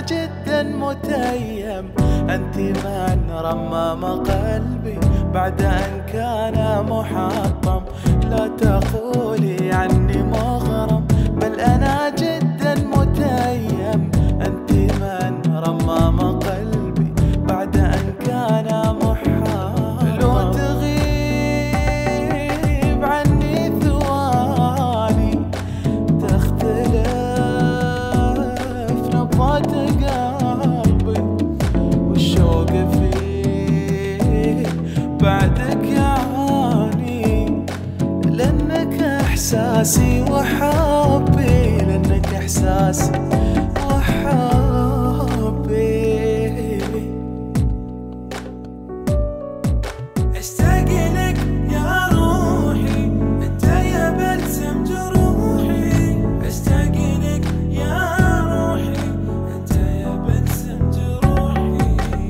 جدا متيم. أنت من رمم قلبي بعد أن كان محطم. لا تقولي عني مغرم بل أنا جدا متيم. أنت من رمم قلبي بعد أن كان محطم. لو تغيب عني ثواني تختلف نبضات قلبي والشوق فيه بعدك يعاني. لأنك إحساسي وحبي، لأنك إحساسي وحبي. اشتاق لك يا روحي انت يا بلسم جروحي. اشتاق لك يا روحي انت يا بلسم جروحي.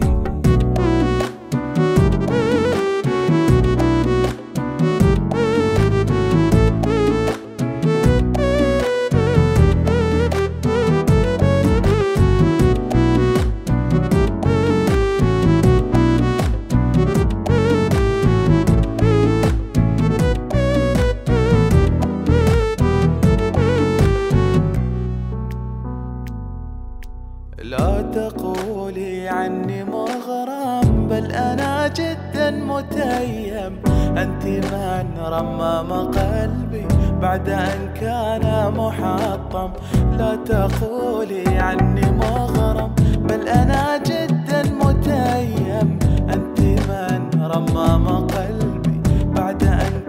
لا تقولي عني مغرم بل أنا جدا متيم. أنت من رمم قلبي بعد أن كان محطم. لا تقولي عني مغرم بل أنا جدا متيم. أنت من رمم قلبي بعد أن